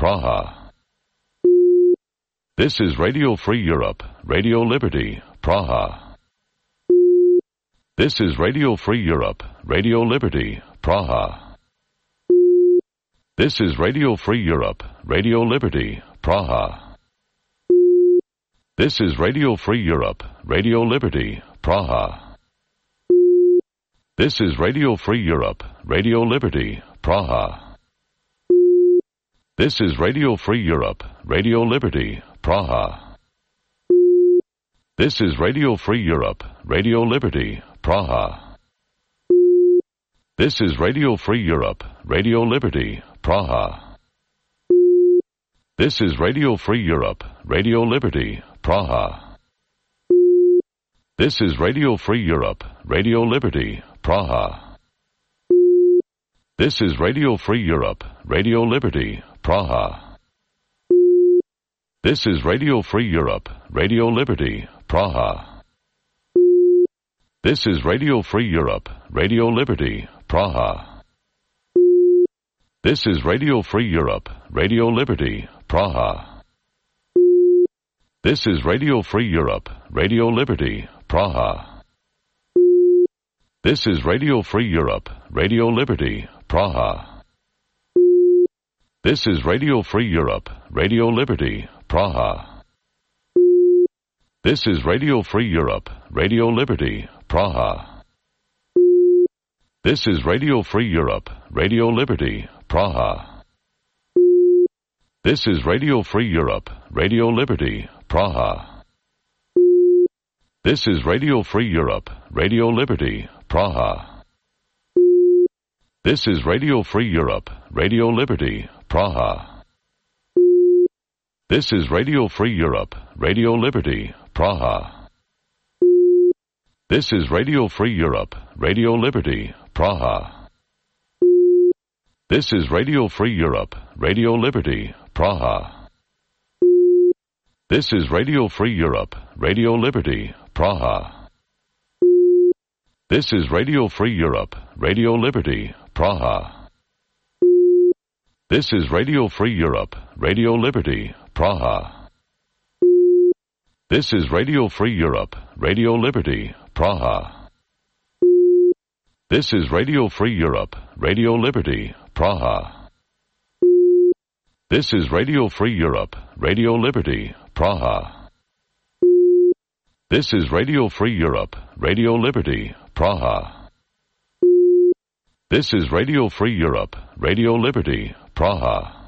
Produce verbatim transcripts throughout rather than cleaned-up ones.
Praha. This is Radio Free Europe, Radio Liberty, Praha. This is Radio Free Europe, Radio Liberty, Praha. This is Radio Free Europe, Radio Liberty, Praha. This is Radio Free Europe, Radio Liberty, Praha. This is Radio Free Europe, Radio Liberty, Praha. This is Radio Free Europe, Radio Liberty, Praha. This is Radio Free Europe, Radio Liberty, Praha. This is Radio Free Europe, Radio Liberty, Praha. This is Radio Free Europe, Radio Liberty, Praha. This is Radio Free Europe, Radio Liberty, Praha. This is Radio Free Europe, Radio Liberty, Praha. This is Radio Free Europe, Radio Liberty, Praha. This is Radio Free Europe, Radio Liberty, Praha. This is Radio Free Europe, Radio Liberty, Praha. This is Radio Free Europe, Radio Liberty, Praha. This is Radio Free Europe, Radio Liberty, Praha. This is Radio Free Europe, Radio Liberty, Praha. This is Radio Free Europe, Radio Liberty, Praha. This is Radio Free Europe, Radio Liberty, Praha. This is Radio Free Europe, Radio Liberty, Praha. This is Radio Free Europe, Radio Liberty, Praha. This is Radio Free Europe, Radio Liberty, Praha. This is Radio Free Europe, Radio Liberty, Praha. This is Radio Free Europe, Radio Liberty, Praha. This is Radio Free Europe, Radio Liberty, Praha. This is Radio Free Europe, Radio Liberty, Praha. This is Radio Free Europe, Radio Liberty, Praha. This is Radio Free Europe, Radio Liberty, Praha. This is Radio Free Europe, Radio Liberty, Praha. This is Radio Free Europe, Radio Liberty, Praha. This is Radio Free Europe, Radio Liberty, Praha. This is Radio Free Europe, Radio Liberty, Praha. This is Radio Free Europe, Radio Liberty, Praha.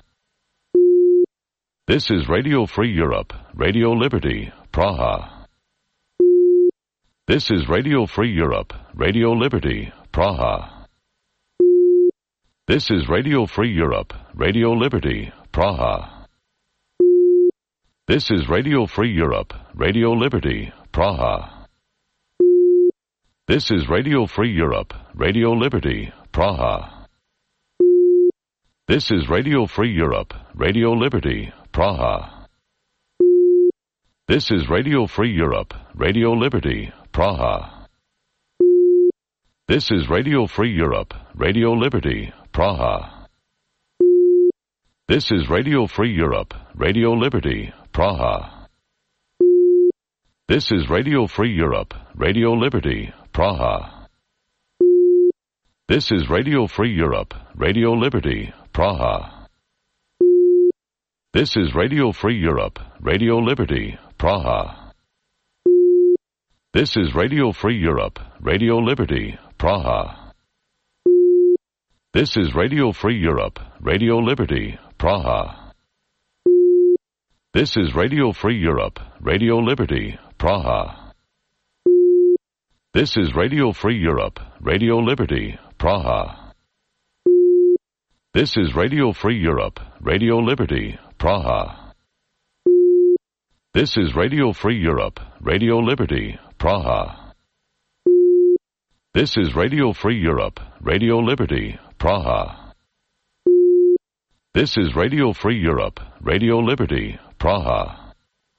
This is Radio Free Europe, Radio Liberty, Praha. This is Radio Free Europe, Radio Liberty, Praha. This is Radio Free Europe, Radio Liberty, Praha. This is Radio Free Europe, Radio Liberty, Praha. This is Radio Free Europe, Radio Liberty, Praha. This is Radio Free Europe, Radio Liberty, Praha. This is Radio Free Europe, Radio Liberty, Praha. This is Radio Free Europe, Radio Liberty, Praha. This is Radio Free Europe, Radio Liberty, Praha. This is Radio Free Europe, Radio Liberty, Praha. This is Radio Free Europe, Radio Liberty, Praha. This is Radio Free Europe, Radio Liberty, Praha. This is Radio Free Europe, Radio Liberty, Praha. This is Radio Free Europe, Radio Liberty, Praha. This is Radio Free Europe, Radio Liberty, Praha. This is Radio Free Europe, Radio Liberty, Praha. This is Radio Free Europe, Radio Liberty, Praha. This is Radio Free Europe, Radio Liberty, Praha. This is Radio Free Europe, Radio Liberty, Praha. This is Radio Free Europe, Radio Liberty, Praha.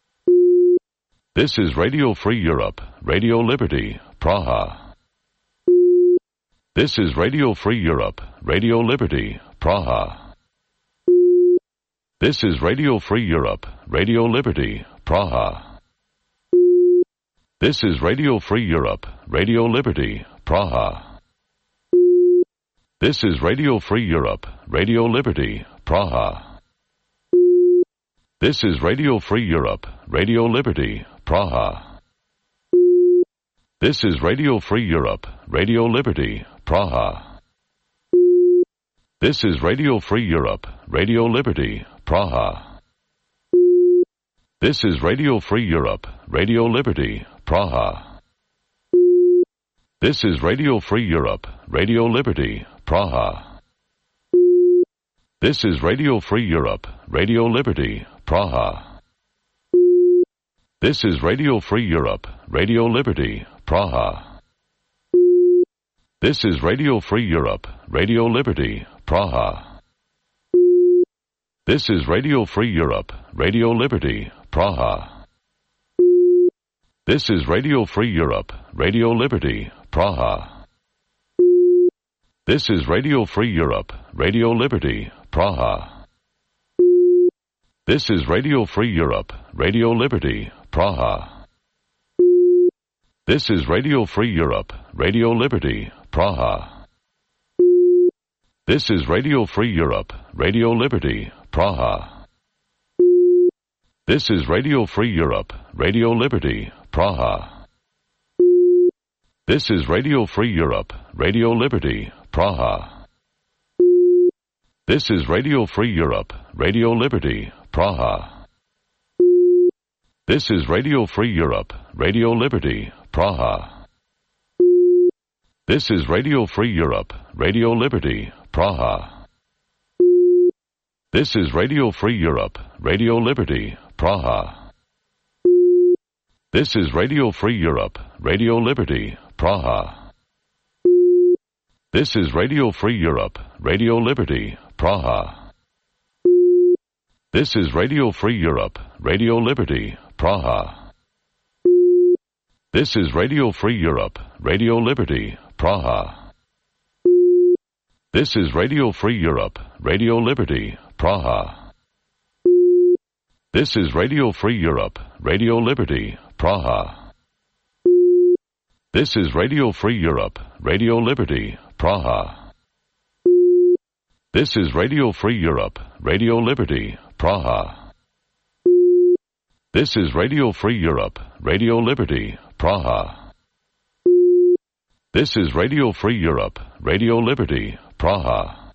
This is Radio Free Europe, Radio Liberty, Praha. This is Radio Free Europe, Radio Liberty, Praha. This is Radio Free Europe, Radio Liberty, Praha. This is Radio Free Europe, Radio Liberty, Praha. This is Radio Free Europe, Radio Liberty, Praha. This is Radio Free Europe, Radio Liberty, Praha. This is Radio Free Europe, Radio Liberty, Praha. This is Radio Free Europe, Radio Liberty, Praha. This is Radio Free Europe, Radio Liberty, Praha. This is Radio Free Europe, Radio Liberty, Praha. This is Radio Free Europe, Radio Liberty, Praha. This is Radio Free Europe, Radio Liberty, Praha. This is Radio Free Europe, Radio Liberty, Praha. This is Radio Free Europe, Radio Liberty, Praha. This is Radio Free Europe, Radio Liberty, Praha. This is Radio Free Europe, Radio Liberty, Praha. This is Radio Free Europe, Radio Liberty, Praha. This is Radio Free Europe, Radio Liberty, Praha. This is Radio Free Europe, Radio Liberty, Praha. This is Radio Free Europe, Radio Liberty, Praha. This is Radio Free Europe, Radio Liberty, Praha. This is Radio Free Europe, Radio Liberty, Praha. This is Radio Free Europe, Radio Liberty, Praha. This is Radio Free Europe, Radio Liberty, Praha. This is Radio Free Europe, Radio Liberty, Praha. This is Radio Free Europe, Radio Liberty, Praha. This is Radio Free Europe, Radio Liberty, Praha. This is Radio Free Europe, Radio Liberty, Praha. This is Radio Free Europe, Radio Liberty, Praha. This is Radio Free Europe, Radio Liberty, Praha. This is Radio Free Europe, Radio Liberty, Praha. This is Radio Free Europe, Radio Liberty, Praha. This is Radio Free Europe, Radio Liberty, Praha. This is Radio Free Europe, Radio Liberty, Praha. This is Radio Free Europe, Radio Liberty, Praha.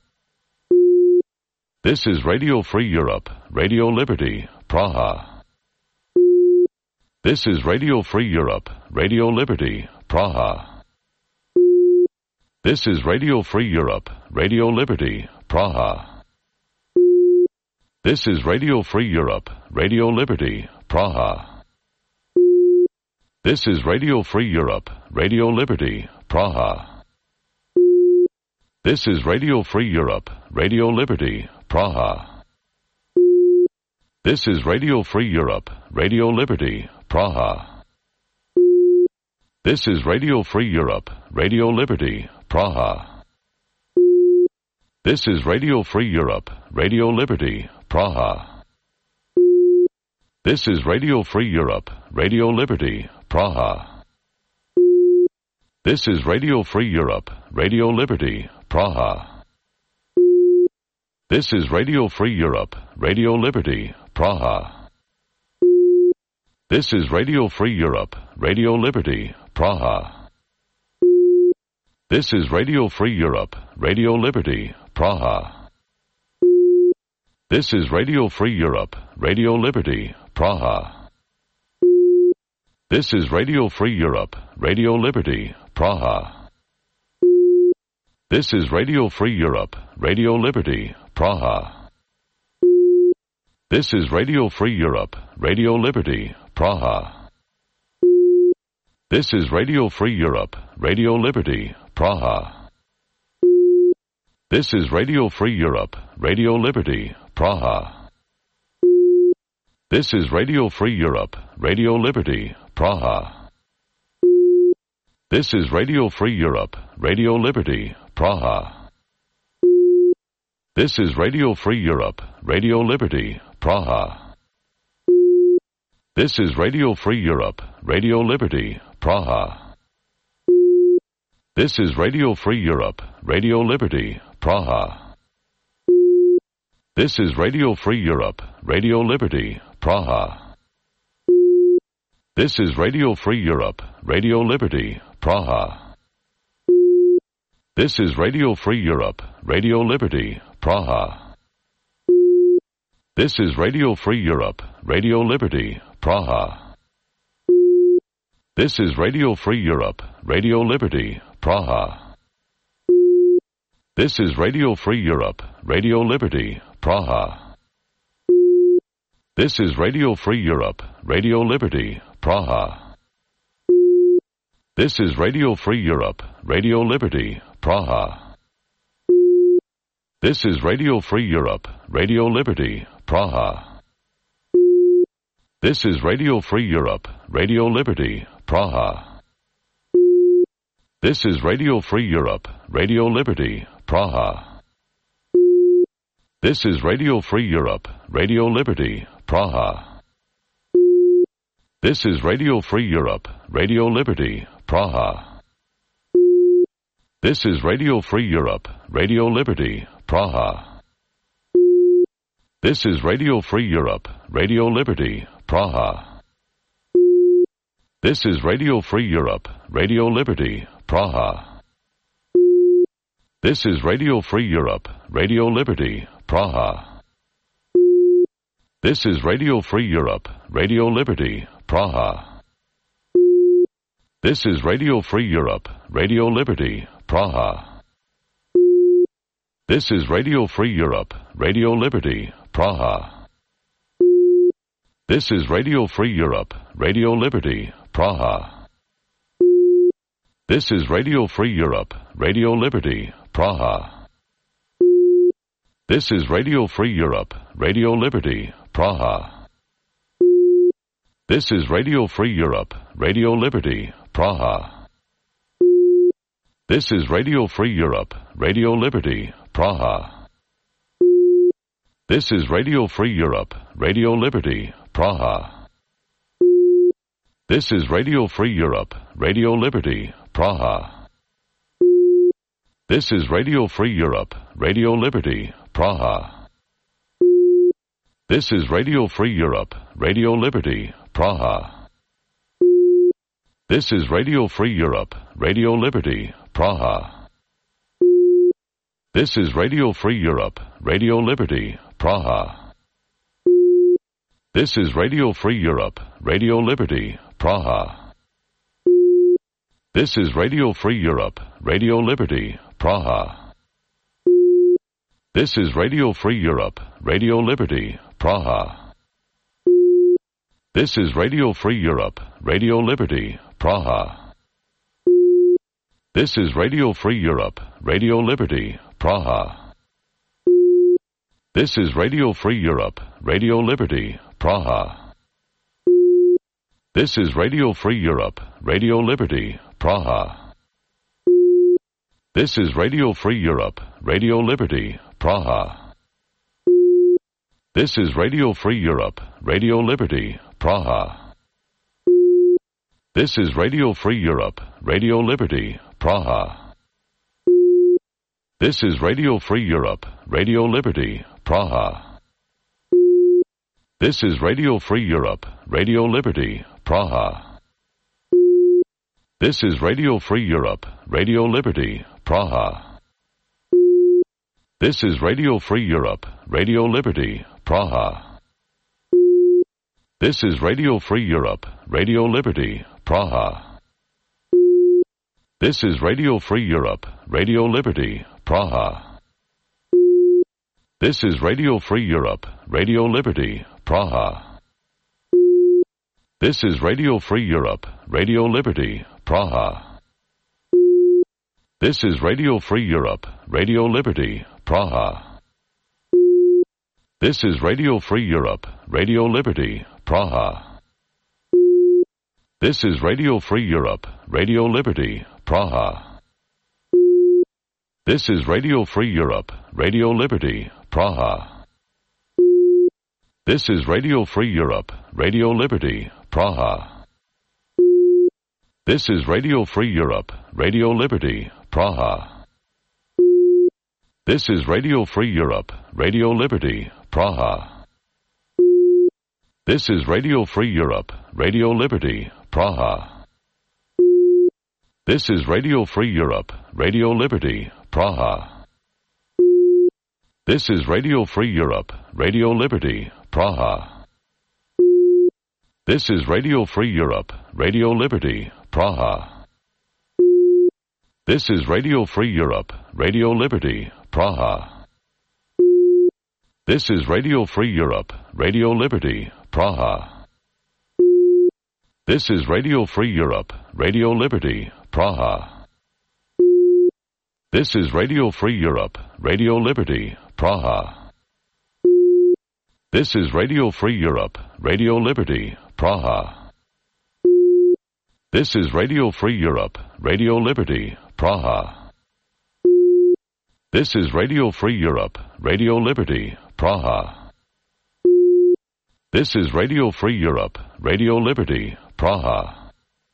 This is Radio Free Europe, Radio Liberty, Praha. This is Radio Free Europe, Radio Liberty, Praha. This is Radio Free Europe, Radio Liberty, Praha. This is Radio Free Europe, Radio Liberty, Praha. This is Radio Free Europe, Radio Liberty, Praha. This is Radio Free Europe, Radio Liberty, Praha. This is Radio Free Europe, Radio Liberty, Praha. This is Radio Free Europe, Radio Liberty, Praha. This is Radio Free Europe, Radio Liberty, Praha. This is Radio Free Europe, Radio Liberty, Praha. This is Radio Free Europe, Radio Liberty, Praha. This is Radio Free Europe, Radio Liberty, Praha. This is Radio Free Europe, Radio Liberty, Praha. This is Radio Free Europe, Radio Liberty, Praha. This is Radio Free Europe, Radio Liberty, Praha. This is Radio Free Europe, Radio Liberty, Praha. This is Radio Free Europe, Radio Liberty, Praha. This is Radio Free Europe, Radio Liberty, Praha. This is Radio Free Europe, Radio Liberty, Praha. This is Radio Free Europe, Radio Liberty, Praha. This is Radio Free Europe, Radio Liberty, Praha. This is Radio Free Europe, Radio Liberty, Praha. This is Radio Free Europe, Radio Liberty, Praha. This is Radio Free Europe, Radio Liberty, Praha. This is Radio Free Europe, Radio Liberty, Praha. This is Radio Free Europe, Radio Liberty, Praha. This is Radio Free Europe, Radio Liberty, Praha. This is Radio Free Europe, Radio Liberty, Praha. This is Radio Free Europe, Radio Liberty, Praha. This is Radio Free Europe, Radio Liberty, Praha. This is Radio Free Europe, Radio Liberty, Praha. This is Radio Free Europe, Radio Liberty, Praha. This is Radio Free Europe, Radio Liberty, Praha. This is Radio Free Europe, Radio Liberty, Praha. This is Radio Free Europe, Radio Liberty, Praha. This is Radio Free Europe, Radio Liberty, Praha. This is Radio Free Europe, Radio Liberty, Praha. This is Radio Free Europe, Radio Liberty, Praha. This is Radio Free Europe, Radio Liberty, Praha. This is Radio Free Europe, Radio Liberty, Praha. This is Radio Free Europe, Radio Liberty, Praha. This is Radio Free Europe, Radio Liberty, Praha. This is Radio Free Europe, Radio Liberty, Praha. This is Radio Free Europe, Radio Liberty, Praha. This is Radio Free Europe, Radio Liberty, Praha. This is Radio Free Europe, Radio Liberty, Praha. This is Radio Free Europe, Radio Liberty, Praha. This is Radio Free Europe, Radio Liberty, Praha. This is Radio Free Europe, Radio Liberty, Praha. This is Radio Free Europe, Radio Liberty, Praha. This is Radio Free Europe, Radio Liberty, Praha. This is Radio Free Europe, Radio Liberty, Praha. This is Radio Free Europe, Radio Liberty, Praha. This is Radio Free Europe, Radio Liberty, Praha. This is Radio Free Europe, Radio Liberty, Praha. This is Radio Free Europe, Radio Liberty, Praha. This is Radio Free Europe, Radio Liberty, Praha. This is Radio Free Europe, Radio Liberty, Praha. This is Radio Free Europe, Radio Liberty, Praha. This is Radio Free Europe, Radio Liberty, Praha. This is Radio Free Europe, Radio Liberty, Praha. This is Radio Free Europe, Radio Liberty, Praha. This is Radio Free Europe, Radio Liberty, Praha. This is Radio Free Europe, Radio Liberty, Praha. This is Radio Free Europe, Radio Liberty, Praha. This is Radio Free Europe, Radio Liberty, Praha. This is Radio Free Europe, Radio Liberty, Praha. This is Radio Free Europe, Radio Liberty, Praha. This is Radio Free Europe, Radio Liberty, Praha. This is Radio Free Europe, Radio Liberty, Praha. This is Radio Free Europe, Radio Liberty, Praha. This is Radio Free Europe, Radio Liberty, Praha. This is Radio Free Europe, Radio Liberty, Praha. This is Radio Free Europe, Radio Liberty, Praha. This is Radio Free Europe, Radio Liberty, Praha. This is Radio Free Europe, Radio Liberty, Praha. This is Radio Free Europe, Radio Liberty, Praha. This is Radio Free Europe, Radio Liberty, Praha. This is Radio Free Europe, Radio Liberty, Praha. This is Radio Free Europe, Radio Liberty, Praha. This is Radio Free Europe, Radio Liberty, Praha. This is Radio Free Europe, Radio Liberty, Praha. This is Radio Free Europe, Radio Liberty, Praha. This is Radio Free Europe, Radio Liberty, Praha. This is Radio Free Europe, Radio Liberty, Praha. This is Radio Free Europe, Radio Liberty, Praha. This is Radio Free Europe, Radio Liberty, Praha. This is Radio Free Europe, Radio Liberty, Praha. This is Radio Free Europe, Radio Liberty, Praha. This is Radio Free Europe, Radio Liberty, Praha. This is Radio Free Europe, Radio Liberty, Praha. This is Radio Free Europe, Radio Liberty, Praha. This is Radio Free Europe, Radio Liberty, Praha.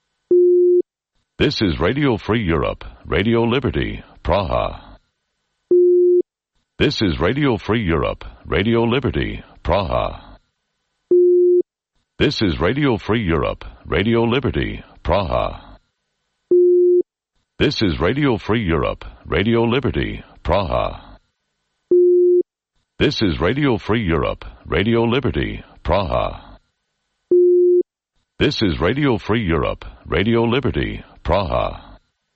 This is Radio Free Europe, Radio Liberty, Praha. This is Radio Free Europe, Radio Liberty, Praha. This is Radio Free Europe, Radio Liberty, Praha. This is Radio Free Europe, Radio Liberty, Praha. This is Radio Free Europe, Radio Liberty, Praha. This is Radio Free Europe, Radio Liberty, Praha.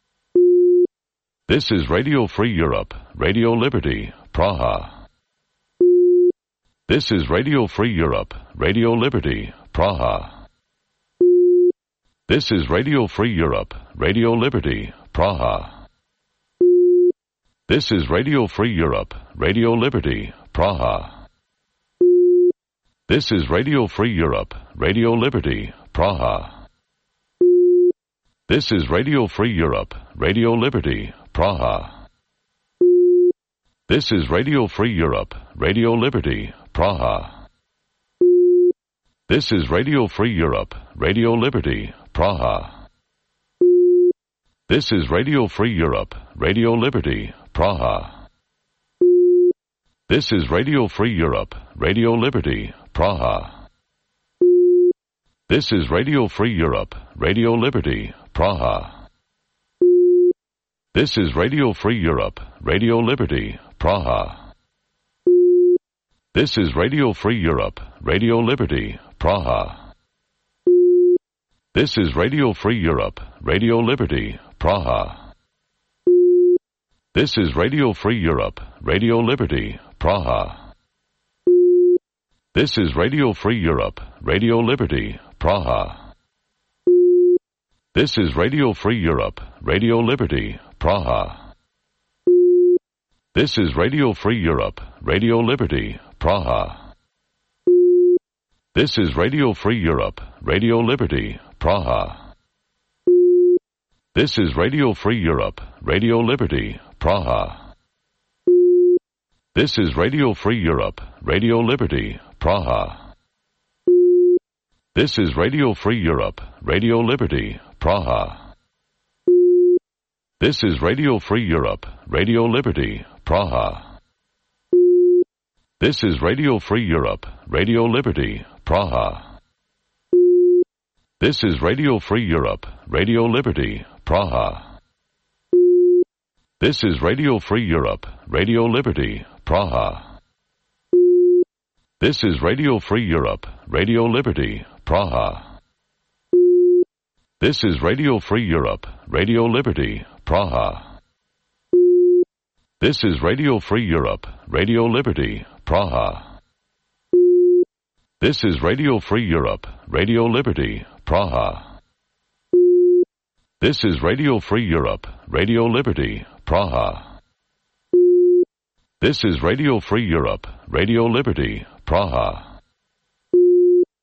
This is Radio Free Europe, Radio Liberty, Praha. This is Radio Free Europe, Radio Liberty, Praha. This is Radio Free Europe, Radio Liberty, Praha. This is Radio Free Europe, Radio Liberty, Praha. This is Radio Free Europe, Radio Liberty, Praha. This is Radio Free Europe, Radio Liberty, Praha. This is Radio Free Europe, Radio Liberty, Praha. This is Radio Free Europe, Radio Liberty, Praha. This is Radio Free Europe, Radio Liberty, Praha. This is Radio Free Europe, Radio Liberty, Praha. This is Radio Free Europe, Radio Liberty, Praha. This is Radio Free Europe, Radio Liberty, Praha. This is Radio Free Europe, Radio Liberty, Praha. This is Radio Free Europe, Radio Liberty, Praha. This is Radio Free Europe, Radio Liberty, Praha. This is Radio Free Europe, Radio Liberty, Praha. This is Radio Free Europe, Radio Liberty, Praha. This is Radio Free Europe, Radio Liberty, Praha. This is Radio Free Europe, Radio Liberty, Praha. This is Radio Free Europe, Radio Liberty, Praha. This is Radio Free Europe, Radio Liberty, Praha. This is Radio Free Europe, Radio Liberty, Praha. This is Radio Free Europe, Radio Liberty, Praha. This is Radio Free Europe, Radio Liberty, Praha. This is Radio Free Europe, Radio Liberty, Praha. This is Radio Free Europe, Radio Liberty, Praha. This is Radio Free Europe, Radio Liberty, Praha. This is Radio Free Europe, Radio Liberty, Praha. This is Radio Free Europe, Radio Liberty, Praha. This is Radio Free Europe, Radio Liberty, Praha. This is Radio Free Europe, Radio Liberty, Praha. This is Radio Free Europe, Radio Liberty, Praha.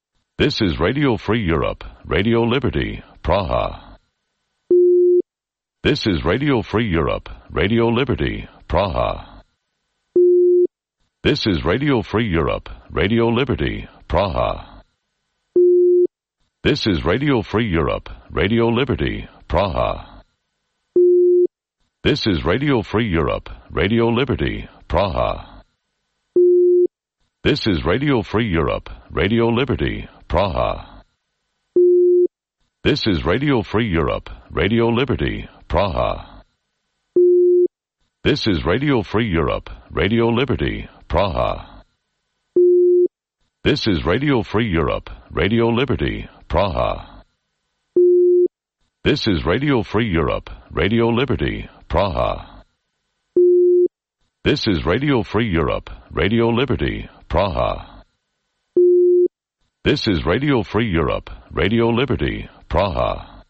This is Radio Free Europe, Radio Liberty, Praha. This is Radio Free Europe, Radio Liberty, Praha. This is Radio Free Europe, Radio Liberty, Praha. This is Radio Free Europe, Radio Liberty, Praha. This is Radio Free Europe, Radio Liberty, Praha. This is Radio Free Europe, Radio Liberty, Praha. This is Radio Free Europe, Radio Liberty, Praha. This is Radio Free Europe, Radio Liberty, Praha. This is Radio Free Europe, Radio Liberty, Praha. This is Radio Free Europe, Radio Liberty, Praha. This is Radio Free Europe, Radio Liberty, Praha. This is Radio Free Europe, Radio Liberty, Praha.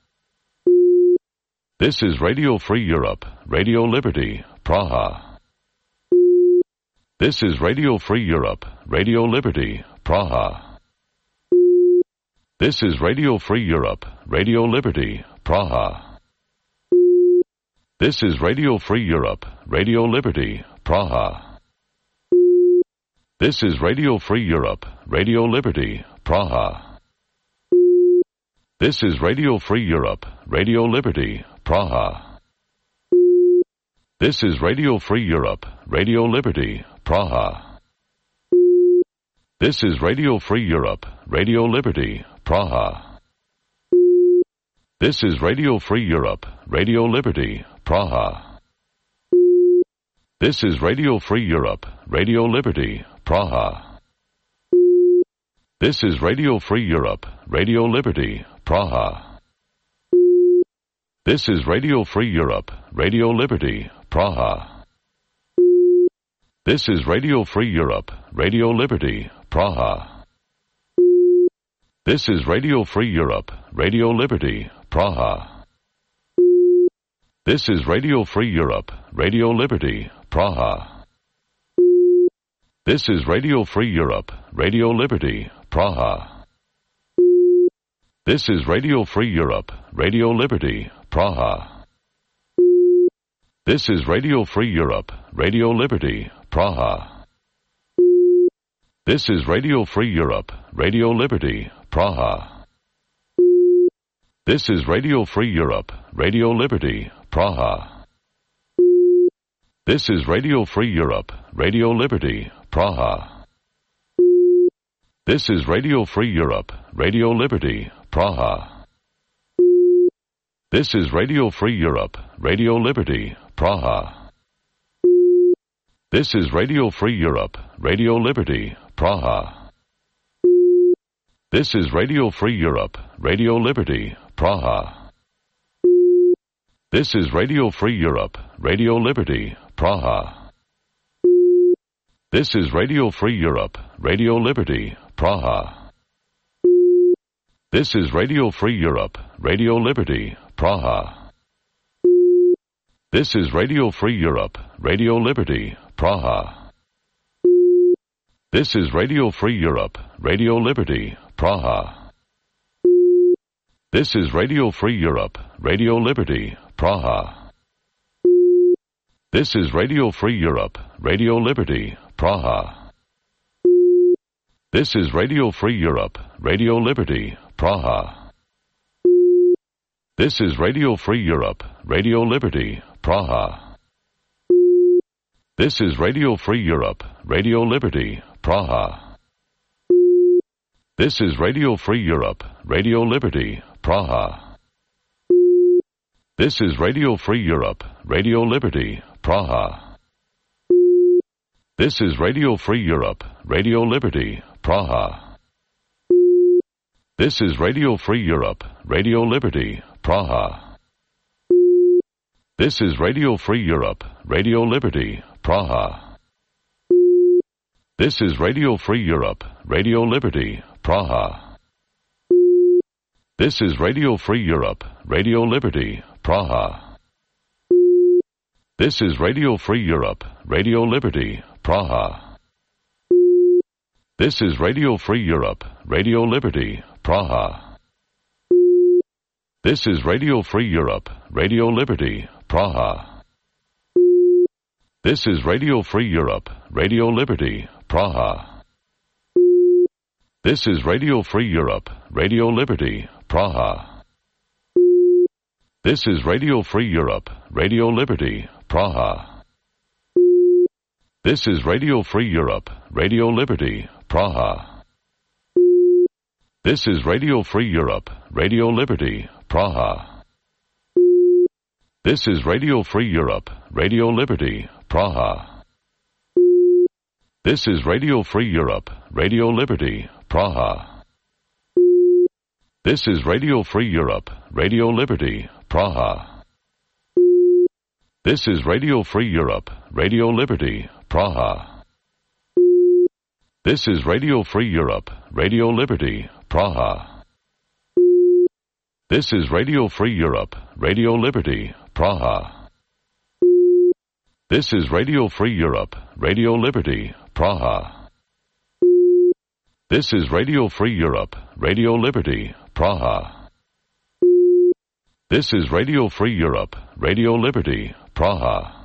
This is Radio Free Europe, Radio Liberty, Praha. This is Radio Free Europe, Radio Liberty, Praha. This is Radio Free Europe, Radio Liberty, Praha. This is Radio Free Europe, Radio Liberty, Praha. This is Radio Free Europe, Radio Liberty, Praha. This is Radio Free Europe, Radio Liberty, Praha. This is Radio Free Europe, Radio Liberty, Praha. This is Radio Free Europe, Radio Liberty, Praha. This is Radio Free Europe, Radio Liberty, Praha. This is Radio Free Europe, Radio Liberty, Praha. This is Radio Free Europe, Radio Liberty, Praha. This is Radio Free Europe, Radio Liberty, Praha. This is Radio Free Europe, Radio Liberty, Praha. This is Radio Free Europe, Radio Liberty, Praha. This is Radio Free Europe, Radio Liberty, Praha. This is Radio Free Europe, Radio Liberty, Praha. This is Radio Free Europe, Radio Liberty, Praha. This is Radio Free Europe, Radio Liberty, Praha. This is Radio Free Europe, Radio Liberty, Praha. This is Radio Free Europe, Radio Liberty, Praha. This is Radio Free Europe, Radio Liberty, Praha. This is Radio Free Europe, Radio Liberty, Praha. This is Radio Free Europe, Radio Liberty, Praha. This is Radio Free Europe, Radio Liberty, Praha. This is Radio Free Europe, Radio Liberty, Praha. This is Radio Free Europe, Radio Liberty, Praha. This is Radio Free Europe, Radio Liberty, Praha. This is Radio Free Europe, Radio Liberty, Praha. This is Radio Free Europe, Radio Liberty, Praha. This is Radio Free Europe, Radio Liberty, Praha. This is Radio Free Europe, Radio Liberty, Praha. This is Radio Free Europe, Radio Liberty, Praha. This is Radio Free Europe, Radio Liberty, Praha. This is Radio Free Europe, Radio Liberty, Praha. This is Radio Free Europe, Radio Liberty, Praha. This is Radio Free Europe, Radio Liberty, Praha. This is Radio Free Europe, Radio Liberty, Praha. This is Radio Free Europe, Radio Liberty, Praha. This is Radio Free Europe, Radio Liberty, Praha. This is Radio Free Europe, Radio Liberty, Praha. This is Radio Free Europe, Radio Liberty, Praha. This is Radio Free Europe, Radio Liberty, Praha. This is Radio Free Europe, Radio Liberty, Praha. This is Radio Free Europe, Radio Liberty, Praha. This is Radio Free Europe, Radio Liberty, Praha. This is Radio Free Europe, Radio Liberty, Praha. This is Radio Free Europe, Radio Liberty, Praha. This is Radio Free Europe, Radio Liberty, Praha. This is Radio Free Europe, Radio Liberty, Praha. This is Radio Free Europe, Radio Liberty, Praha. This is Radio Free Europe, Radio Liberty, Praha. This is Radio Free Europe, Radio Liberty, Praha. This is Radio Free Europe, Radio Liberty, Praha. This is Radio Free Europe, Radio Liberty, Praha. This is Radio Free Europe, Radio Liberty, Praha. This is Radio Free Europe, Radio Liberty, Praha. This is Radio Free Europe, Radio Liberty, Praha. This is Radio Free Europe, Radio Liberty, Praha. This is Radio Free Europe, Radio Liberty, Praha.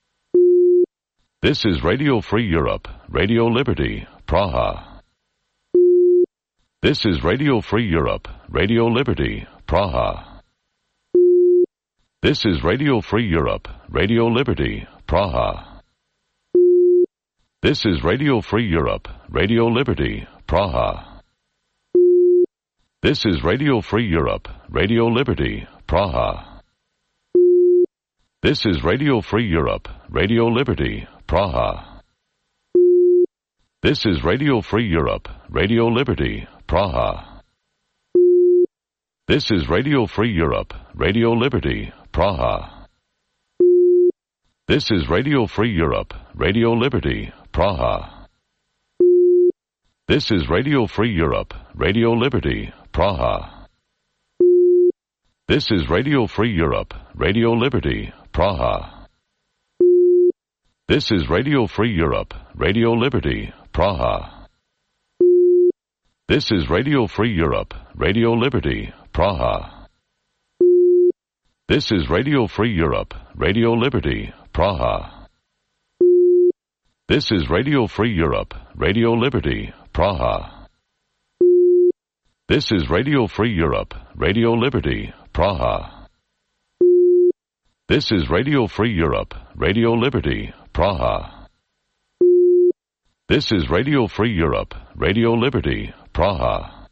This is Radio Free Europe, Radio Liberty, Praha. This is Radio Free Europe, Radio Liberty, Praha. This is Radio Free Europe, Radio Liberty, Praha. This is Radio Free Europe, Radio Liberty, Praha. This is Radio Free Europe, Radio Liberty, Praha. This is Radio Free Europe, Radio Liberty, Praha. This is Radio Free Europe, Radio Liberty, Praha. This is Radio Free Europe, Radio Liberty, Praha. This is Radio Free Europe, Radio Liberty, Praha. This is Radio Free Europe, Radio Liberty, Praha. This is Radio Free Europe, Radio Liberty, Praha. This is Radio Free Europe, Radio Liberty, Praha. This is Radio Free Europe, Radio Liberty, Praha. This is Radio Free Europe, Radio Liberty, Praha. This is Radio Free Europe, Radio Liberty, Praha. This is Radio Free Europe, Radio Liberty, Praha. This is Radio Free Europe, Radio Liberty, Praha. This is Radio Free Europe, Radio Liberty, Praha.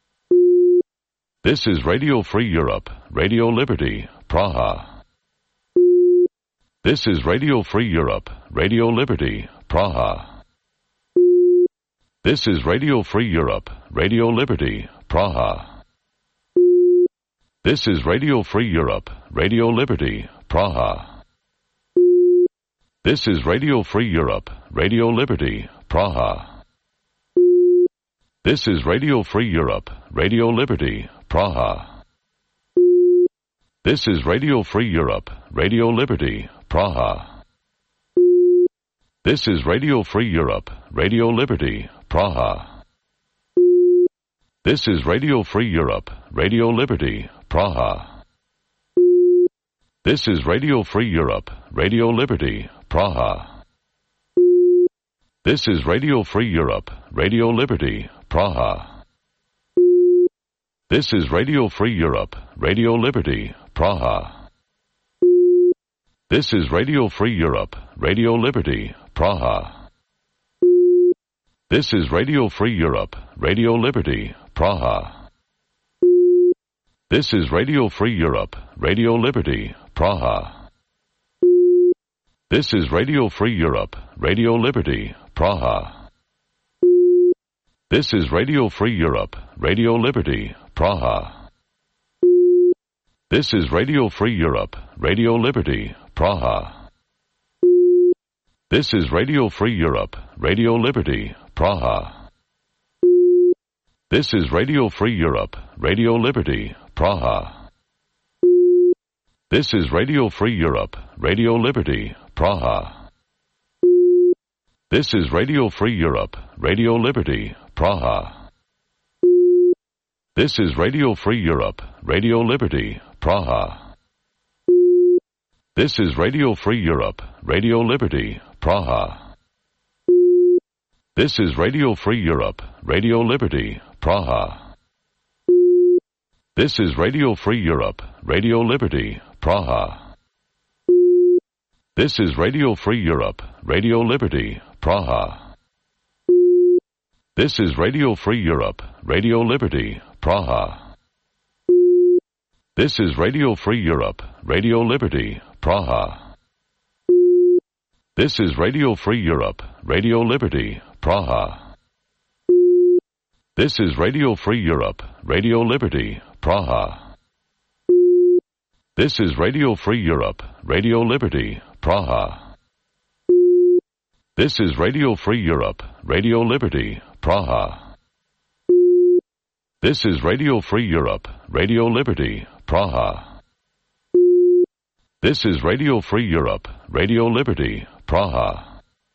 This is Radio Free Europe, Radio Liberty, Praha. This is Radio Free Europe, Radio Liberty, Praha. This is Radio Free Europe, Radio Liberty, Praha. This is Radio Free Europe, Radio Liberty, Praha. This is Radio Free Europe, Radio Liberty, Praha. This is Radio Free Europe, Radio Liberty, Praha. This is Radio Free Europe, Radio Liberty, Praha. This is Radio Free Europe, Radio Liberty, Praha. This is Radio Free Europe, Radio Liberty, Praha. This is Radio Free Europe, Radio Liberty, Praha. This is Radio Free Europe, Radio Liberty, Praha. This is Radio Free Europe, Radio Liberty, Praha. This is Radio Free Europe, Radio Liberty, Praha. This is Radio Free Europe, Radio Liberty, Praha. This is Radio Free Europe, Radio Liberty, Praha. This is Radio Free Europe, Radio Liberty, Praha. This is Radio Free Europe, Radio Liberty, Praha. This is Radio Free Europe, Radio Liberty, Praha. This is Radio Free Europe, Radio Liberty, Praha. This is Radio Free Europe, Radio Liberty, Praha. This is Radio Free Europe, Radio Liberty, Praha. This is Radio Free Europe, Radio Liberty, Praha. This is Radio Free Europe, Radio Liberty, Praha. This is Radio Free Europe, Radio Liberty, Praha. This is Radio Free Europe, Radio Liberty, Praha. This is Radio Free Europe, Radio Liberty, Praha. This is Radio Free Europe, Radio Liberty, Praha. This is Radio Free Europe, Radio Liberty, Praha. This is Radio Free Europe, Radio Liberty, Praha. This is Radio Free Europe, Radio Liberty, Praha. This is Radio Free Europe, Radio Liberty, Praha. This is Radio Free Europe, Radio Liberty, Praha. This is Radio Free Europe, Radio Liberty, Praha. This is Radio Free Europe, Radio Liberty, Praha. This is Radio Free Europe, Radio Liberty, Praha.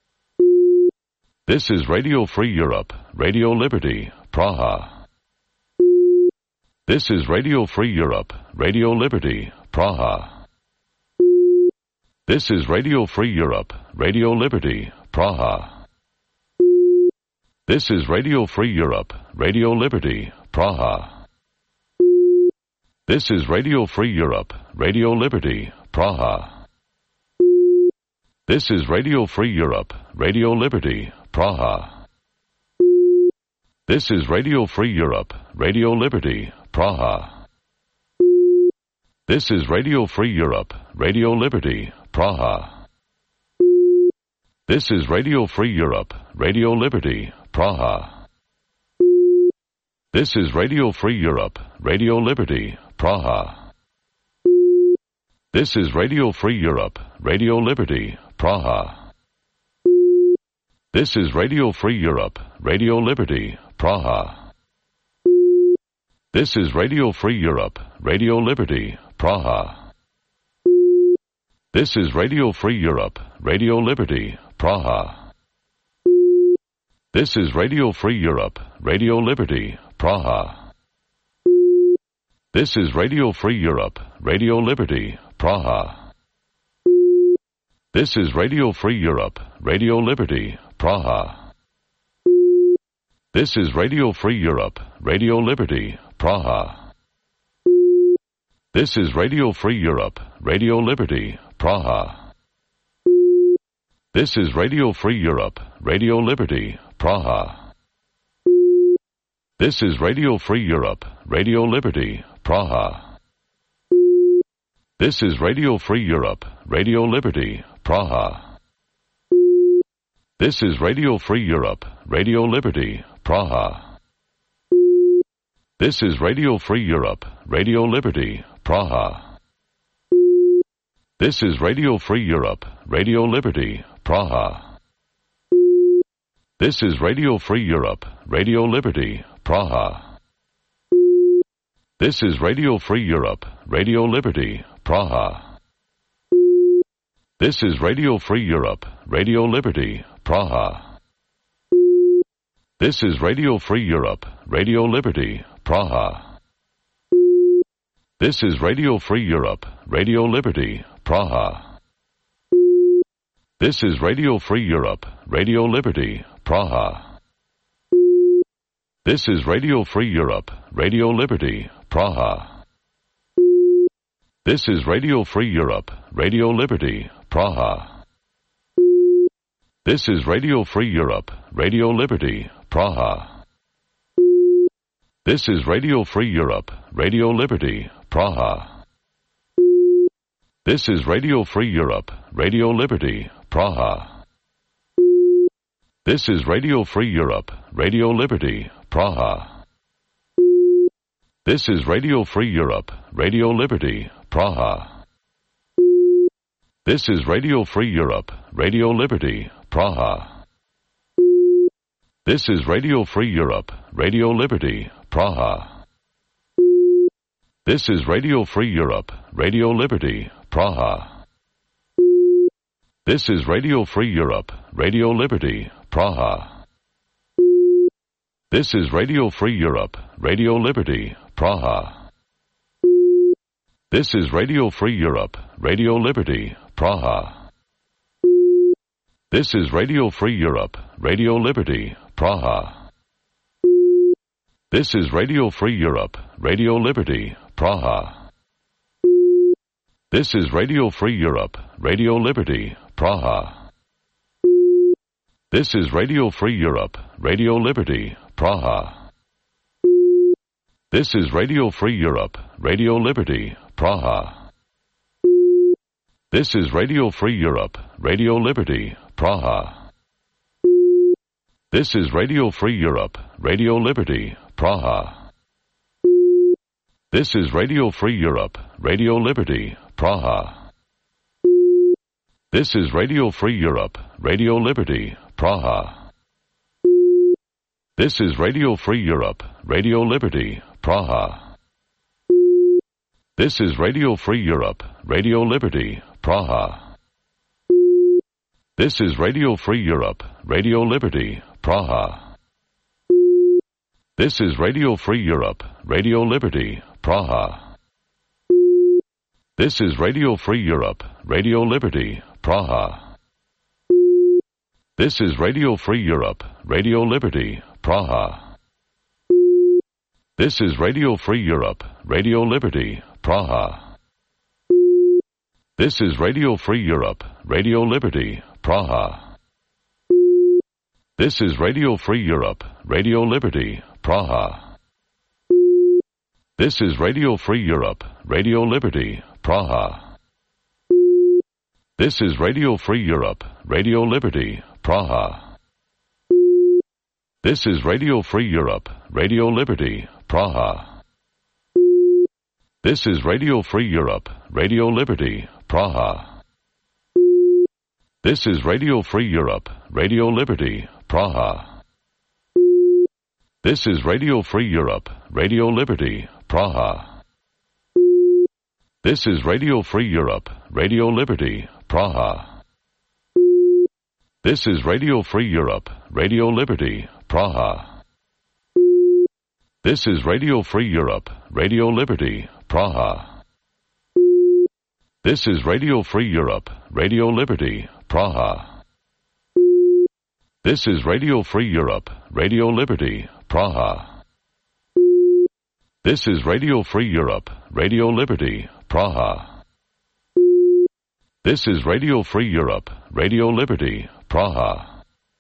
This is Radio Free Europe, Radio Liberty, Praha. This is Radio Free Europe, Radio Liberty, Praha. This is Radio Free Europe, Radio Liberty, Praha. This is Radio Free Europe, Radio Liberty, Praha. This is Radio Free Europe, Radio Liberty, Praha. This is Radio Free Europe, Radio Liberty, Praha. This is Radio Free Europe, Radio Liberty, Praha. This is Radio Free Europe, Radio Liberty, Praha. This is Radio Free Europe, Radio Liberty, Praha. This is Radio Free Europe, Radio Liberty, Praha. This is Radio Free Europe, Radio Liberty, Praha. This is Radio Free Europe, Radio Liberty, Praha. This is Radio Free Europe, Radio Liberty, Praha. This is Radio Free Europe, Radio Liberty, Praha. This is Radio Free Europe, Radio Liberty, Praha. This is Radio Free Europe, Radio Liberty, Praha. This is Radio Free Europe, Radio Liberty, Praha. This is Radio Free Europe, Radio Liberty, Praha. This is Radio Free Europe, Radio Liberty, Praha. This is Radio Free Europe, Radio Liberty, Praha. This is Radio Free Europe, Radio Liberty, Praha. This is Radio Free Europe, Radio Liberty, Praha. This is Radio Free Europe, Radio Liberty, Praha. This is Radio Free Europe, Radio Liberty, Praha. This is Radio Free Europe, Radio Liberty, Praha. This is Radio Free Europe, Radio Liberty, Praha. This is Radio Free Europe, Radio Liberty, Praha. This is Radio Free Europe, Radio Liberty, Praha. This is Radio Free Europe, Radio Liberty, Praha. This is Radio Free Europe, Radio Liberty, Praha. This is Radio Free Europe, Radio Liberty, Praha. This is Radio Free Europe, Radio Liberty, Praha. This is Radio Free Europe, Radio Liberty, Praha. This is Radio Free Europe, Radio Liberty, Praha. This is Radio Free Europe, Radio Liberty, Praha. This is Radio Free Europe, Radio Liberty, Praha. This is Radio Free Europe, Radio Liberty, Praha. This is Radio Free Europe, Radio Liberty, Praha. This is Radio Free Europe, Radio Liberty, Praha. This is Radio Free Europe, Radio Liberty, Praha. This is Radio Free Europe, Radio Liberty, Praha. This is Radio Free Europe, Radio Liberty, Praha. This is Radio Free Europe, Radio Liberty, Praha. This is Radio Free Europe, Radio Liberty, Praha. This is Radio Free Europe, Radio Liberty, Praha. This is Radio Free Europe, Radio Liberty, Praha. This is Radio Free Europe, Radio Liberty, Praha. This is Radio Free Europe, Radio Liberty, Praha. This is Radio Free Europe, Radio Liberty, Praha. This is Radio Free Europe, Radio Liberty, Praha. This is Radio Free Europe, Radio Liberty, Praha. This is Radio Free Europe, Radio Liberty, Praha. This is Radio Free Europe, Radio Liberty, Praha. This is Radio Free Europe, Radio Liberty, Praha. This is Radio Free Europe, Radio Liberty, Praha. This is Radio Free Europe, Radio Liberty, Praha. This is Radio Free Europe, Radio Liberty, Praha. This is Radio Free Europe, Radio Liberty, Praha. This is Radio Free Europe, Radio Liberty, Praha. This is Radio Free Europe, Radio Liberty, Praha. This is Radio Free Europe, Radio Liberty, Praha. This is Radio Free Europe, Radio Liberty, Praha. This is Radio Free Europe, Radio Liberty, Praha. This is Radio Free Europe, Radio Liberty, Praha. This is Radio Free Europe, Radio Liberty, Praha. This is Radio Free Europe, Radio Liberty, Praha. This is Radio Free Europe, Radio Liberty, Praha. This is Radio Free Europe, Radio Liberty, Praha. This is Radio Free Europe, Radio Liberty, Praha. This is Radio Free Europe, Radio Liberty, Praha. This is Radio Free Europe, Radio Liberty, Praha. This is Radio Free Europe, Radio Liberty, Praha. This is Radio Free Europe, Radio Liberty, Praha. This is Radio Free Europe, Radio Liberty, Praha. This is Radio Free Europe, Radio Liberty, Praha.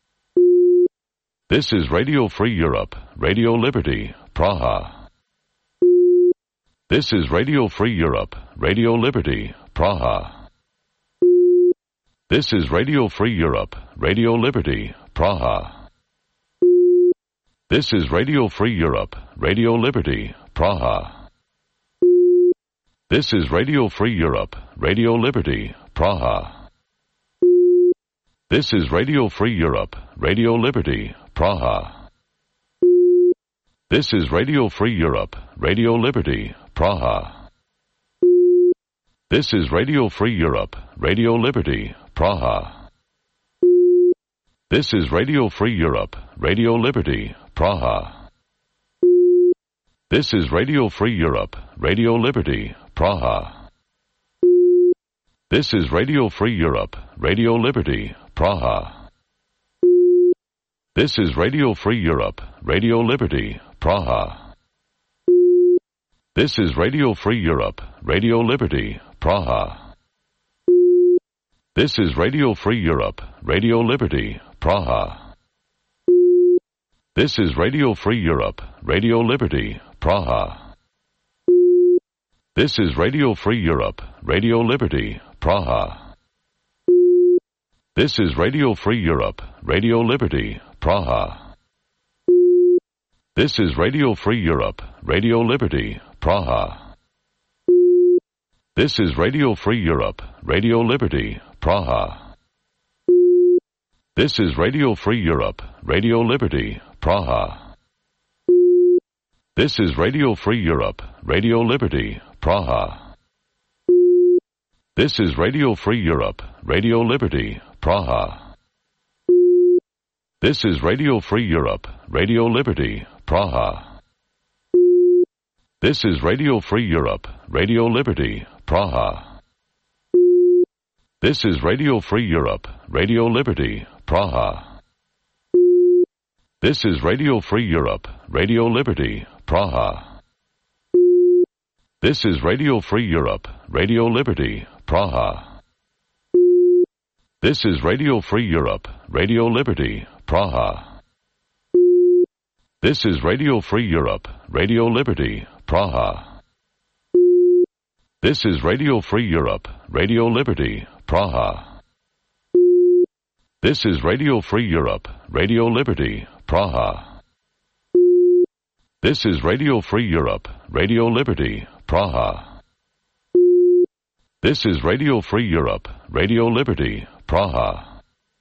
This is Radio Free Europe, Radio Liberty, Praha. This is Radio Free Europe, Radio Liberty, Praha. This is Radio Free Europe, Radio Liberty, Praha. This is Radio Free Europe, Radio Liberty, Praha. This is Radio Free Europe, Radio Liberty, Praha. This is Radio Free Europe, Radio Liberty, Praha. This is Radio Free Europe, Radio Liberty, Praha. This is Radio Free Europe, Radio Liberty, Praha. This is Radio Free Europe, Radio Liberty, Praha. This is Radio Free Europe, Radio Liberty, Praha. This is Radio Free Europe, Radio Liberty, Praha. This is Radio Free Europe, Radio Liberty, Praha. This is Radio Free Europe, Radio Liberty, Praha. This is Radio Free Europe, Radio Liberty, Praha. This is Radio Free Europe, Radio Liberty, Praha. This is Radio Free Europe, Radio Liberty, Praha. This is Radio Free Europe, Radio Liberty, Praha. This is Radio Free Europe, Radio Liberty, Praha. This is Radio Free Europe, Radio Liberty, Praha. This is Radio Free Europe, Radio Liberty, Praha. This is Radio Free Europe, Radio Liberty, Praha. This is Radio Free Europe, Radio Liberty, Praha. This is Radio Free Europe, Radio Liberty, Praha. This is Radio Free Europe, Radio Liberty, Praha. This is Radio Free Europe, Radio Liberty, Praha. This is Radio Free Europe, Radio Liberty, Praha. This is Radio Free Europe, Radio Liberty, Praha. This is Radio Free Europe, Radio Liberty, Praha. This is Radio Free Europe, Radio Liberty, Praha. This is Radio Free Europe, Radio Liberty, Praha. This is Radio Free Europe, Radio Liberty, Praha. This is Radio Free Europe, Radio Liberty, Praha. This is Radio Free Europe, Radio Liberty, Praha.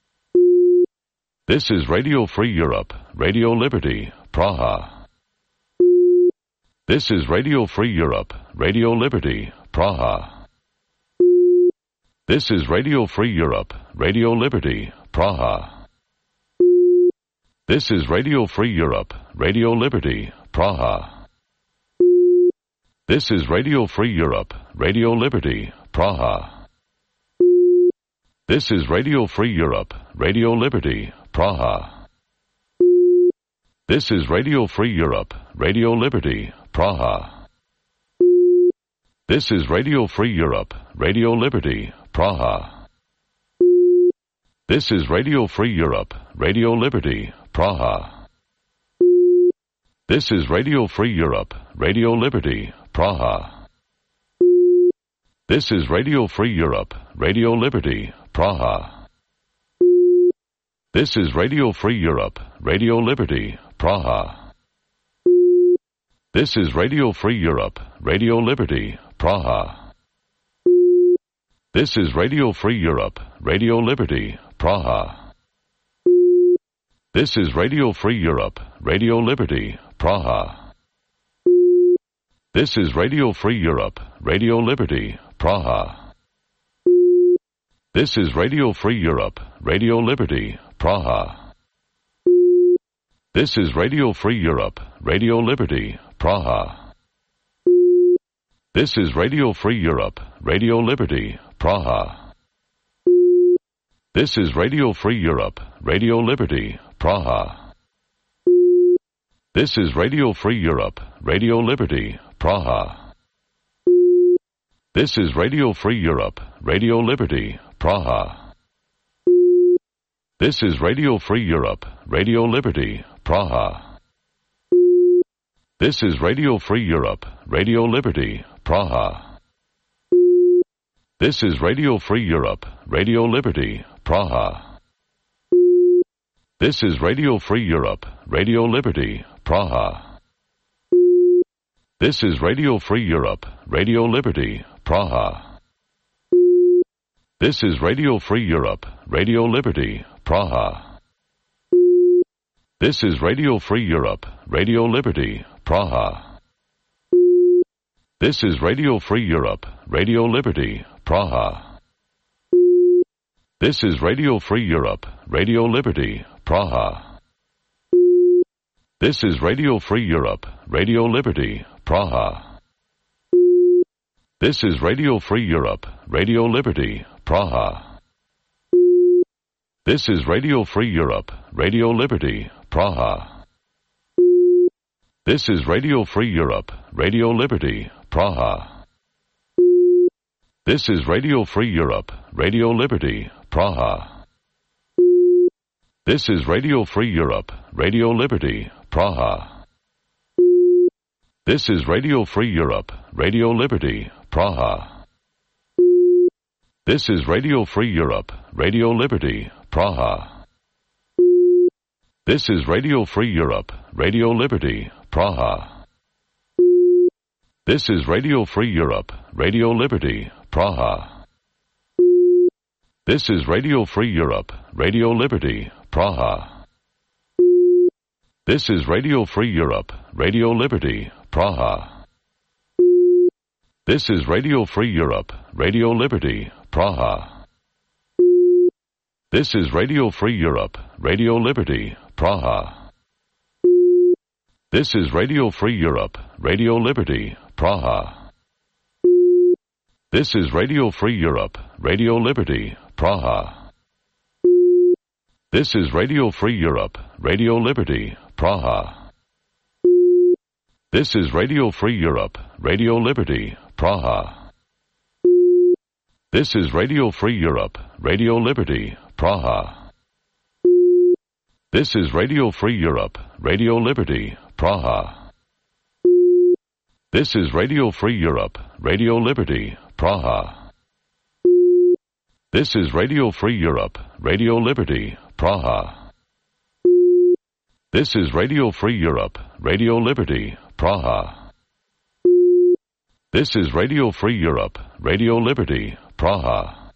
This is Radio Free Europe, Radio Liberty, Praha. This is Radio Free Europe, Radio Liberty, Praha. This is Radio Free Europe, Radio Liberty, Praha. This is Radio Free Europe, Radio Liberty, Praha. This is Radio Free Europe, Radio Liberty, Praha. This is Radio Free Europe, Radio Liberty, Praha. This is Radio Free Europe, Radio Liberty, Praha. This is Radio Free Europe, Radio Liberty, Praha. This is Radio Free Europe, Radio Liberty, Praha. This is Radio Free Europe, Radio Liberty, Praha. This is Radio Free Europe, Radio Liberty, Praha. This is Radio Free Europe, Radio Liberty, Praha. This is Radio Free Europe, Radio Liberty, Praha. This is Radio Free Europe, Radio Liberty, Praha. This is Radio Free Europe, Radio Liberty, Praha. This is Radio Free Europe, Radio Liberty, Praha. This is Radio Free Europe, Radio Liberty, Praha. This is Radio Free Europe, Radio Liberty, Praha. This is Radio Free Europe, Radio Liberty, Praha. This is Radio Free Europe, Radio Liberty, Praha. This is Radio Free Europe, Radio Liberty, Praha. This is Radio Free Europe, Radio Liberty, Praha. This is Radio Free Europe, Radio Liberty, Praha. This is Radio Free Europe, Radio Liberty, Praha. This is Radio Free Europe, Radio Liberty, Praha. This is Radio Free Europe, Radio Liberty, Praha. This is Radio Free Europe, Radio Liberty, Praha. This is Radio Free Europe, Radio Liberty, Praha. This is Radio Free Europe, Radio Liberty, Praha. This is Radio Free Europe, Radio Liberty, Praha. This is Radio Free Europe, Radio Liberty, Praha. This is Radio Free Europe, Radio Liberty, Praha. This is Radio Free Europe, Radio Liberty, Praha. This is Radio Free Europe, Radio Liberty, Praha. This is Radio Free Europe, Radio Liberty, Praha. This is Radio Free Europe, Radio Liberty, Praha. This is Radio Free Europe, Radio Liberty, Praha. This is Radio Free Europe, Radio Liberty, Praha. This is Radio Free Europe, Radio Liberty, Praha. This is Radio Free Europe, Radio Liberty, Praha. This is Radio Free Europe, Radio Liberty, Praha. This is Radio Free Europe, Radio Liberty, Praha. This is Radio Free Europe, Radio Liberty, Praha. This is Radio Free Europe, Radio Liberty, Praha. This is Radio Free Europe, Radio Liberty, Praha. This is Radio Free Europe, Radio Liberty, Praha. This is Radio Free Europe, Radio Liberty, Praha. This is Radio Free Europe, Radio Liberty, Praha. This is Radio Free Europe, Radio Liberty, Praha. This is Radio Free Europe, Radio Liberty, Praha. This is Radio Free Europe, Radio Liberty, Praha. This is Radio Free Europe, Radio Liberty, Praha. This is Radio Free Europe, Radio Liberty, Praha. This is Radio Free Europe, Radio Liberty, Praha. This is Radio Free Europe, Radio Liberty, Praha.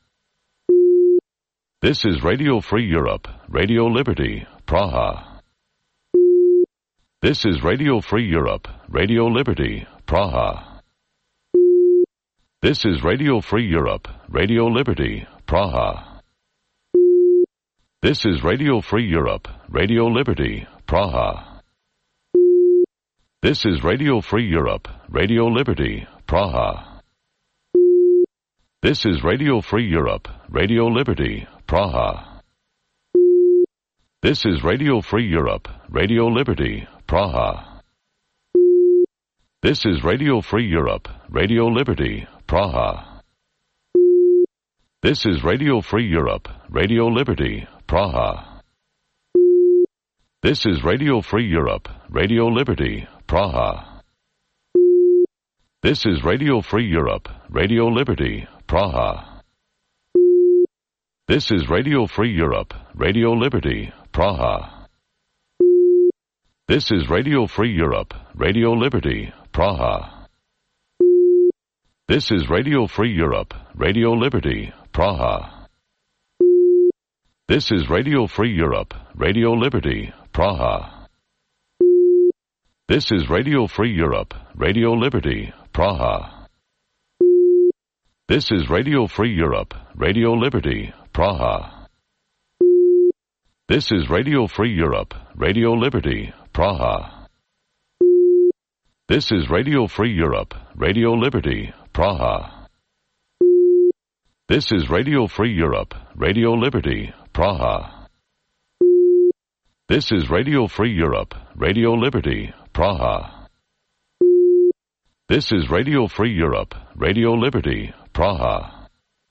This is Radio Free Europe, Radio Liberty, Praha. This is Radio Free Europe, Radio Liberty, Praha. This is Radio Free Europe, Radio Liberty, Praha. This is Radio Free Europe, Radio Liberty, Praha. This is Radio Free Europe, Radio Liberty, Praha. This is Radio Free Europe, Radio Liberty, Praha. This is Radio Free Europe, Radio Liberty, Praha. This is Radio Free Europe, Radio Liberty, Praha. This is Radio Free Europe, Radio Liberty, Praha. This is Radio Free Europe, Radio Liberty, Praha. This is Radio Free Europe, Radio Liberty, Praha. This is Radio Free Europe, Radio Liberty, Praha. This is Radio Free Europe, Radio Liberty, Praha. This is Radio Free Europe, Radio Liberty, Praha. This is Radio Free Europe, Radio Liberty, Praha. This is Radio Free Europe, Radio Liberty, Praha. This is Radio Free Europe, Radio Liberty, Praha. This is Radio Free Europe, Radio Liberty, Praha. This is Radio Free Europe, Radio Liberty, Praha. This is Radio Free Europe, Radio Liberty, Praha. This is Radio Free Europe, Radio Liberty, Praha. This is Radio Free Europe, Radio Liberty, Praha.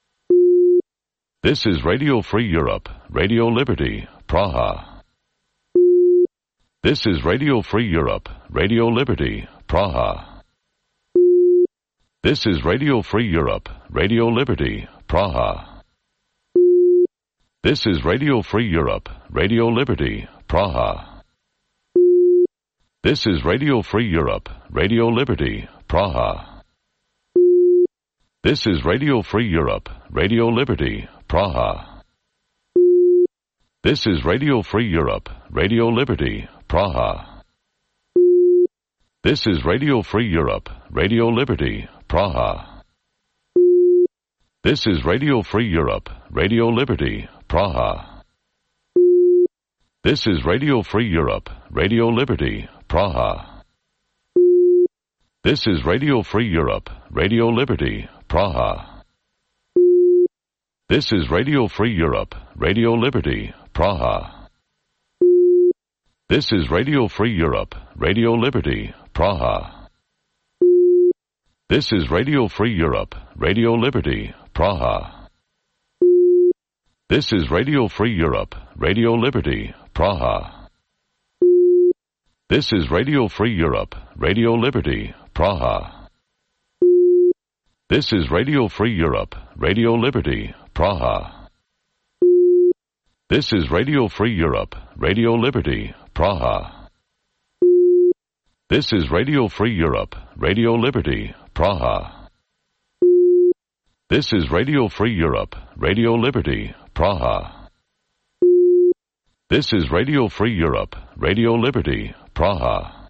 This is Radio Free Europe, Radio Liberty, Praha. This is Radio Free Europe, Radio Liberty, Praha. This is Radio Free Europe, Radio Liberty, Praha. This is Radio Free Europe, Radio Liberty, Praha. This is Radio Free Europe, Radio Liberty, Praha. This is Radio Free Europe, Radio Liberty, Praha. This is Radio Free Europe, Radio Liberty, Praha. This is Radio Free Europe, Radio Liberty, Praha. This is Radio Free Europe, Radio Liberty, Praha. This is Radio Free Europe, Radio Liberty, Praha. This is Radio Free Europe, Radio Liberty, Praha. This is Radio Free Europe, Radio Liberty, Praha. This is Radio Free Europe, Radio Liberty, Praha. This is Radio Free Europe, Radio Liberty, Praha. This is Radio Free Europe, Radio Liberty, Praha. This is Radio Free Europe, Radio Liberty, Praha. This is Radio Free Europe, Radio Liberty, Praha. This is Radio Free Europe, Radio Liberty, Praha. This is Radio Free Europe, Radio Liberty, Praha. This is Radio Free Europe, Radio Liberty, Praha. This is Radio Free Europe, Radio Liberty, Praha.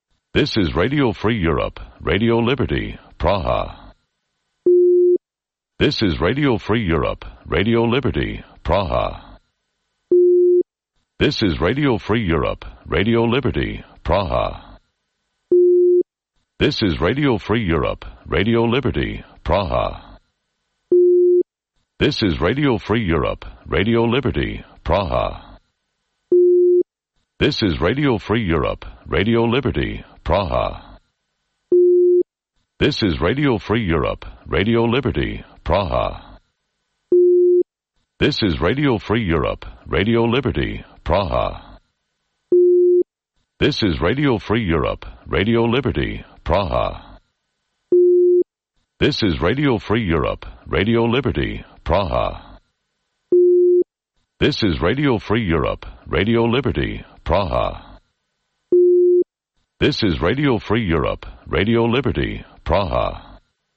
This is Radio Free Europe, Radio Liberty, Praha. This is Radio Free Europe, Radio Liberty, Praha. This is Radio Free Europe, Radio Liberty, Praha. This is Radio Free Europe, Radio Liberty, Praha. This is Radio Free Europe, Radio Liberty, Praha. This is Radio Free Europe, Radio Liberty, Praha. This is Radio Free Europe, Radio Liberty, Praha. This is Radio Free Europe, Radio Liberty, Praha. This is Radio Free Europe, Radio Liberty, Praha. This is Radio Free Europe, Radio Liberty, Praha. This is Radio Free Europe, Radio Liberty, Praha. This is Radio Free Europe, Radio Liberty, Praha.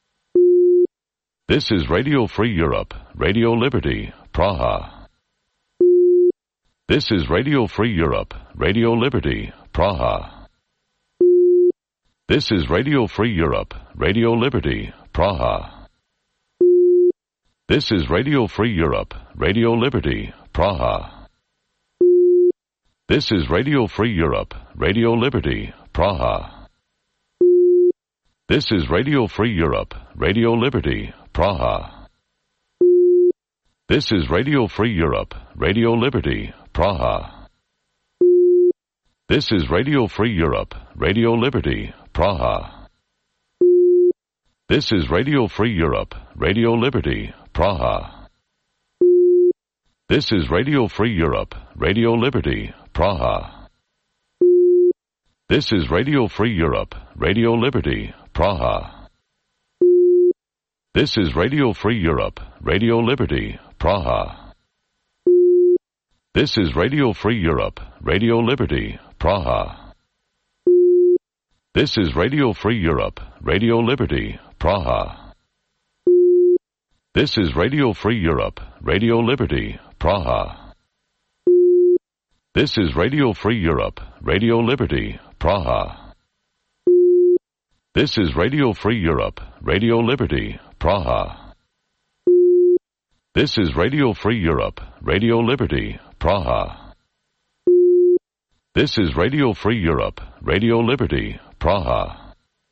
This is Radio Free Europe, Radio Liberty, Praha. This is Radio Free Europe, Radio Liberty, Praha. This is Radio Free Europe, Radio Liberty, Praha. This is Radio Free Europe, Radio Liberty, Praha. This is Radio Free Europe, Radio Liberty, Praha. This is Radio Free Europe, Radio Liberty, Praha. This is Radio Free Europe, Radio Liberty, Praha. This is Radio Free Europe, Radio Liberty, Praha. This is Radio Free Europe, Radio Liberty, Praha. This is Radio Free Europe, Radio Liberty, Praha. This is Radio Free Europe, Radio Liberty, Praha. This is Radio Free Europe, Radio Liberty, Praha. This is Radio Free Europe, Radio Liberty, Praha. This is Radio Free Europe, Radio Liberty, Praha. This is Radio Free Europe, Radio Liberty, Praha. This is Radio Free Europe, Radio Liberty, Praha. This is Radio Free Europe, Radio Liberty, Praha. This is Radio Free Europe, Radio Liberty, Praha. This is Radio Free Europe, Radio Liberty, Praha.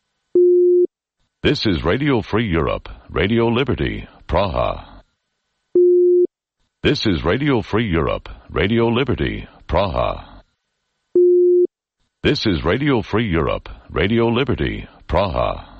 This is Radio Free Europe, Radio Liberty, Praha. This is Radio Free Europe, Radio Liberty, Praha. This is Radio Free Europe, Radio Liberty, Praha.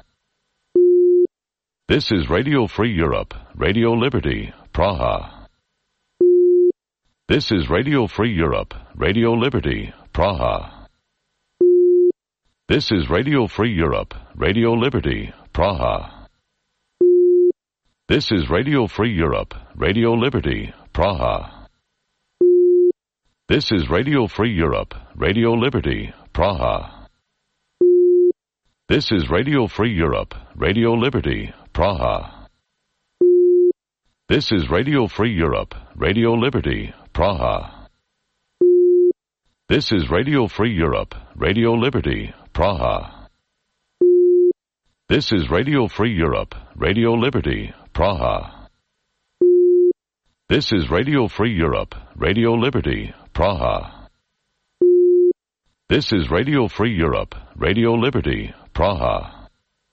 This is Radio Free Europe, Radio Liberty, Praha. This is Radio Free Europe, Radio Liberty, Praha. This is Radio Free Europe, Radio Liberty, Praha. This is Radio Free Europe, Radio Liberty, Praha. This is Radio Free Europe, Radio Liberty, Praha. This is Radio Free Europe, Radio Liberty, Praha. This is Radio Free Europe, Radio Liberty, Praha. This is Radio Free Europe, Radio Liberty, Praha. This is Radio Free Europe, Radio Liberty, Praha. This is Radio Free Europe, Radio Liberty, Praha. This is Radio Free Europe, Radio Liberty, Praha.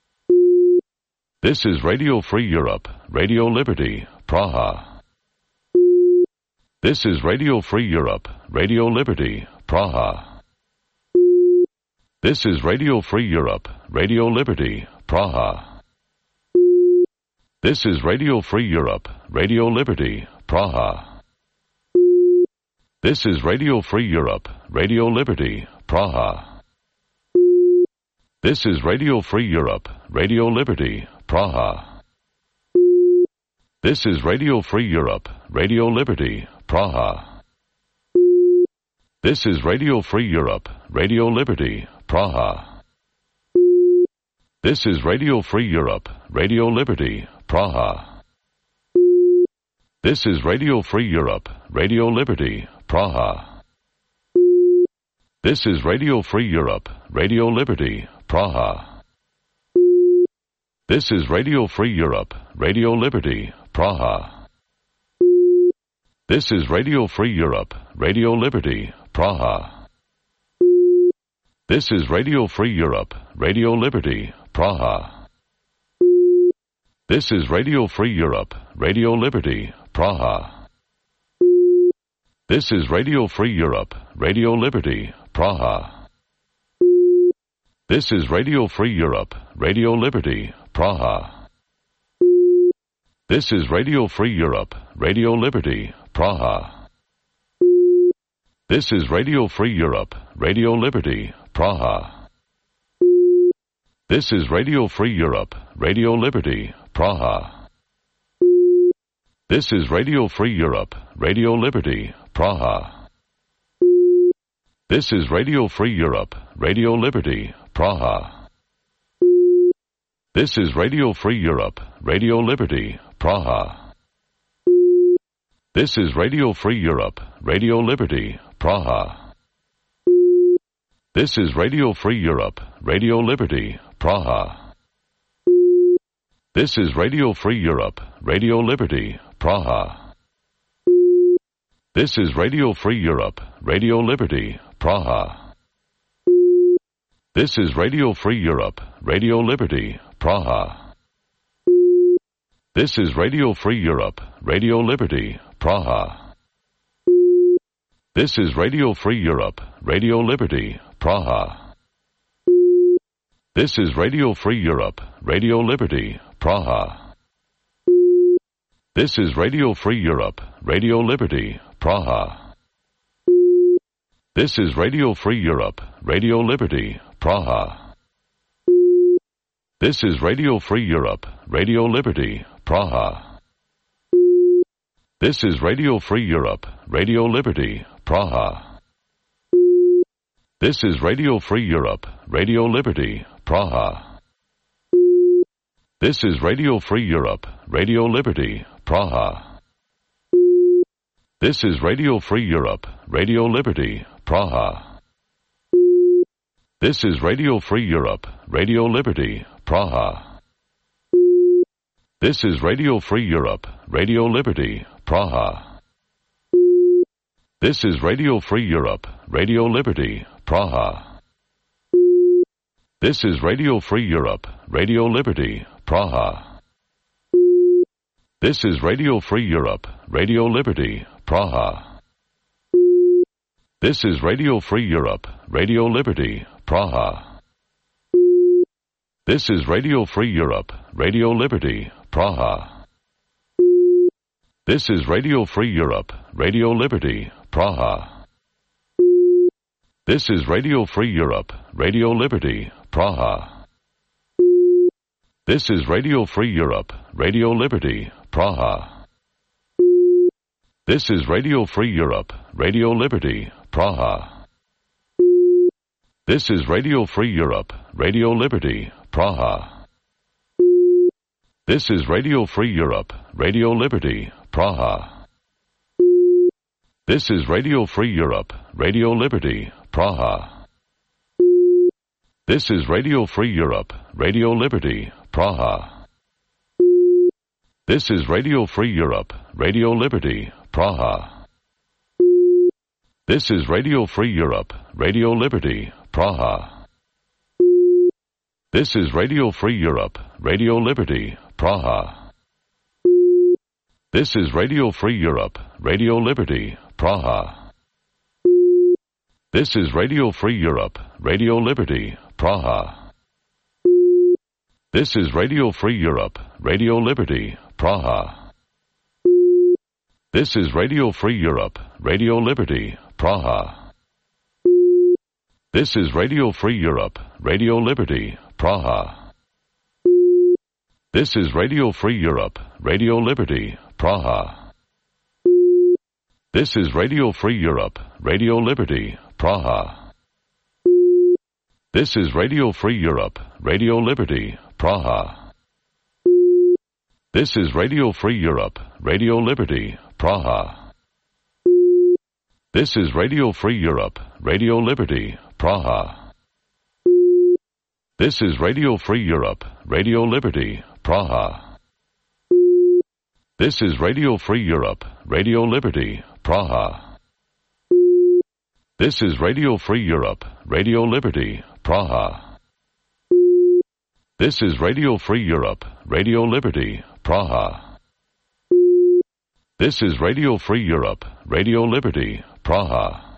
This is Radio Free Europe, Radio Liberty, Praha. This is Radio Free Europe, Radio Liberty, Praha. This is Radio Free Europe, Radio Liberty, Praha. This is Radio Free Europe, Radio Liberty, Praha. This is Radio Free Europe, Radio Liberty, Praha. This is Radio Free Europe, Radio Liberty, Praha. This is Radio Free Europe, Radio Liberty, Praha. This is Radio Free Europe, Radio Liberty, Praha. This is Radio Free Europe, Radio Liberty, Praha. This is Radio Free Europe, Radio Liberty, Praha. This is Radio Free Europe, Radio Liberty, Praha. This is Radio Free Europe, Radio Liberty, Praha. This is Radio Free Europe, Radio Liberty, Praha. This is Radio Free Europe, Radio Liberty, Praha. This is Radio Free Europe, Radio Liberty, Praha. This is Radio Free Europe, Radio Liberty, Praha. This is Radio Free Europe, Radio Liberty, Praha. This is Radio Free Europe, Radio Liberty, Praha. This is Radio Free Europe, Radio Liberty, Praha. This is Radio Free Europe, Radio Liberty, Praha. This is Radio Free Europe, Radio Liberty, Praha. This is Radio Free Europe, Radio Liberty, Praha. This is Radio Free Europe, Radio Liberty, Praha. This is Radio Free Europe, Radio Liberty, Praha. This is Radio Free Europe, Radio Liberty, Praha. This is Radio Free Europe, Radio Liberty, Praha. This is Radio Free Europe, Radio Liberty, Praha. This is Radio Free Europe, Radio Liberty, Praha. This is Radio Free Europe, Radio Liberty, Praha. This is Radio Free Europe, Radio Liberty, Praha. This is Radio Free Europe, Radio Liberty, Praha. This is Radio Free Europe, Radio Liberty, Praha. This is Radio Free Europe, Radio Liberty, Praha. This is Radio Free Europe, Radio Liberty, Praha. This is Radio Free Europe, Radio Liberty, Praha. This is Radio Free Europe, Radio Liberty, Praha. This is Radio Free Europe, Radio Liberty, Praha. This is Radio Free Europe, Radio Liberty, Praha. This is Radio Free Europe, Radio Liberty, Praha. This is Radio Free Europe, Radio Liberty, Praha. This is Radio Free Europe, Radio Liberty, Praha. This is Radio Free Europe, Radio Liberty, Praha. This is Radio Free Europe, Radio Liberty, Praha. This is Radio Free Europe, Radio Liberty, Praha. This is Radio Free Europe, Radio Liberty, Praha. This is Radio Free Europe, Radio Liberty, Praha. This is Radio Free Europe, Radio Liberty, Praha. This is Radio Free Europe, Radio Liberty, Praha. This is Radio Free Europe, Radio Liberty, Praha. This is Radio Free Europe, Radio Liberty, Praha. This is Radio Free Europe, Radio Liberty, Praha. This is Radio Free Europe, Radio Liberty, Praha. This is Radio Free Europe, Radio Liberty, Praha. This is Radio Free Europe, Radio Liberty, Praha. This is Radio Free Europe, Radio Liberty, Praha. This is Radio Free Europe, Radio Liberty, Praha. This is Radio Free Europe, Radio Liberty, Praha. This is Radio Free Europe, Radio Liberty, Praha. This is Radio Free Europe, Radio Liberty, Praha. This is Radio Free Europe, Radio Liberty, Praha. This is Radio Free Europe, Radio Liberty, Praha. This is Radio Free Europe, Radio Liberty, Praha. This is Radio Free Europe, Radio Liberty, Praha. This is Radio Free Europe, Radio Liberty, Praha. This is Radio Free Europe, Radio Liberty, Praha. This is Radio Free Europe, Radio Liberty, Praha. This is Radio Free Europe, Radio Liberty, Praha. This is Radio Free Europe, Radio Liberty, Praha. This is Radio Free Europe, Radio Liberty, Praha. This is Radio Free Europe, Radio Liberty, Praha. This is Radio Free Europe, Radio Liberty, Praha.